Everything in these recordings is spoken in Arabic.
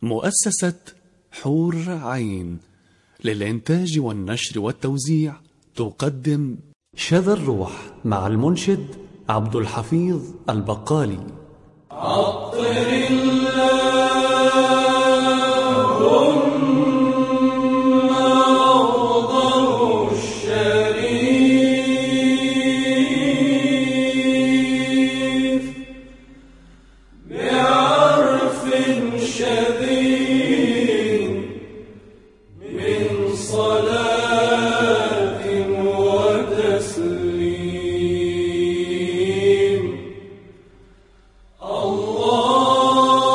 مؤسسة حور عين للإنتاج والنشر والتوزيع تقدم شذا الروح مع المنشد عبد الحفيظ البقالي. عطر اللهم أرضه الشريف بعرف شديد من صلاة وتسليم. الله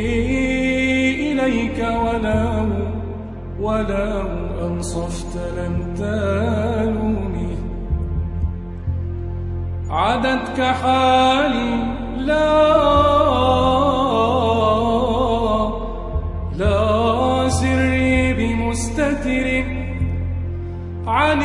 إليك ولو أنصفت لم تلومي. عدتك حالي لا سري بمستتر عن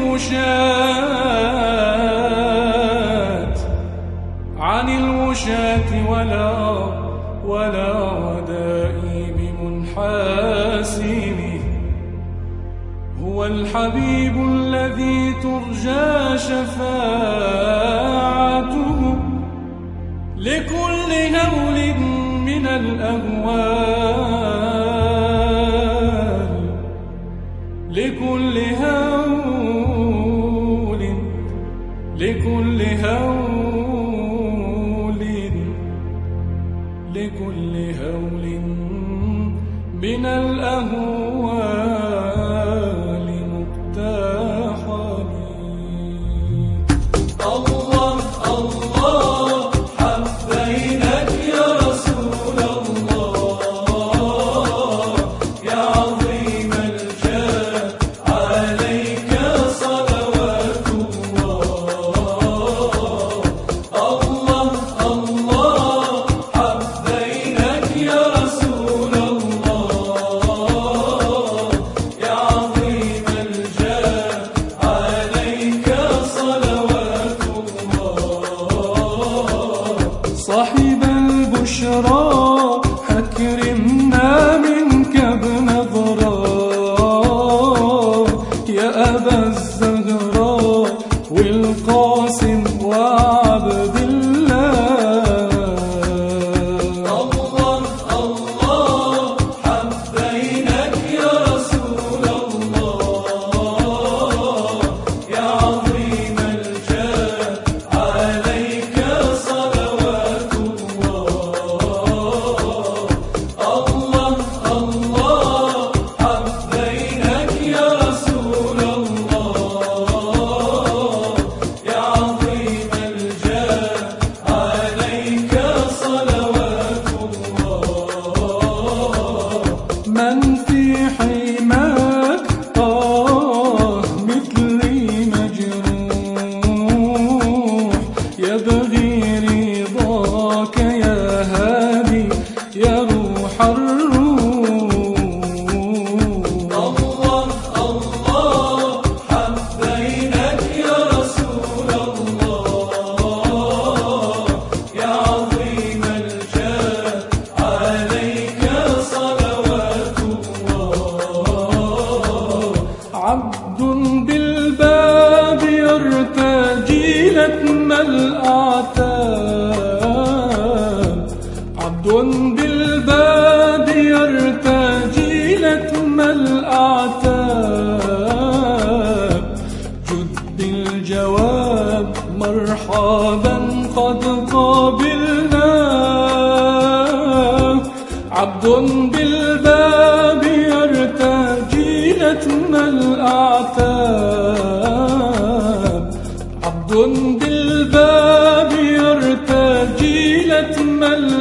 الوشاة ولا ودائي بمنحاسم. هو الحبيب الذي ترجى شفاعته لكل هول من الأهوال، لكل هول من الأهوال مقتحمي. الله الله حبيناك يا رسول الله، يا عظيم الجاه عليك صلوات الله. الله الله حبيناك يا رسول الله، يا عظيم الجاه عليك صلوات الله. صاحب البشرى أكرمنا منك بنظرة، يا أبا الزهراء والقاسم وعبد الله. الله الله حبيناك يا رسول الله، يا عظيم الجاه عليك صلوات الله. الله الله حبيناك يا رسول الله، يا عظيم الجاه عليك صلوات الله. من في حماك مثلي مجروح، يبغي رضاك يا هادي يا روح الروح. الله الله حبيناك يا رسول الله، يا عظيم الجاه عليك صلوات الله. عبد بالباب يرتجي لتم الأعتاب، عبد بالباب يرتجي لتم الأعتاب. جد بالجواب مرحبا قد قابلناه، عبد بالباب يرتجي لتم الأعتاب. عبد بالباب يرتجي لتم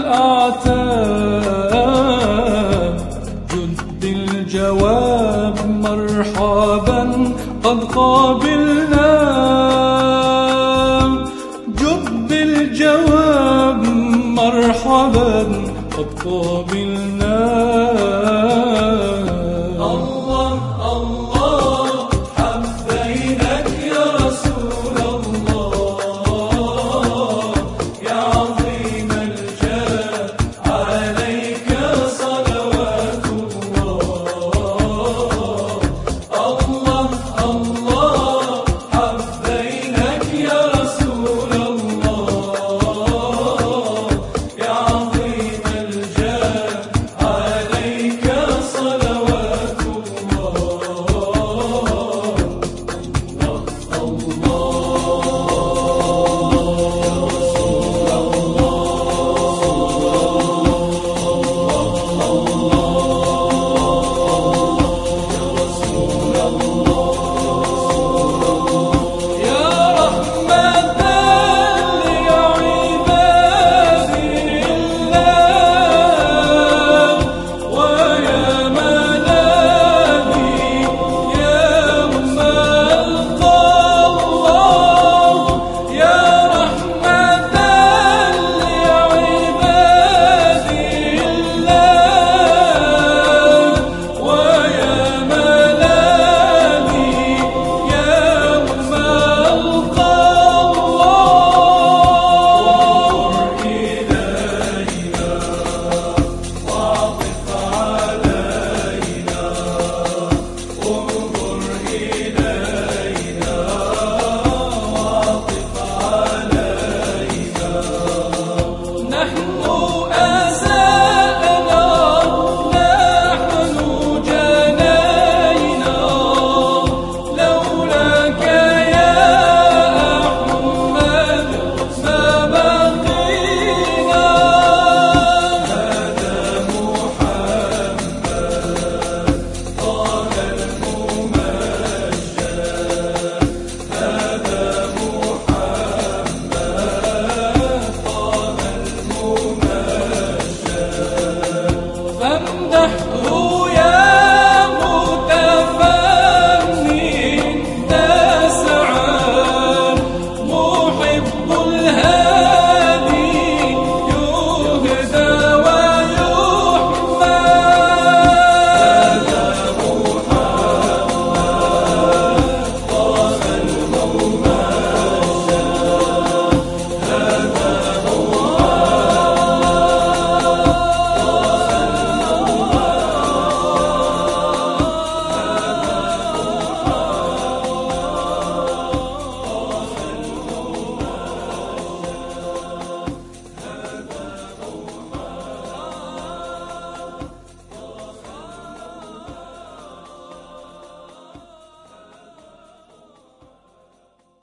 الأعتاب. جد الجواب مرحبا قد قابلناه، جد الجواب مرحبا قد قابلناه.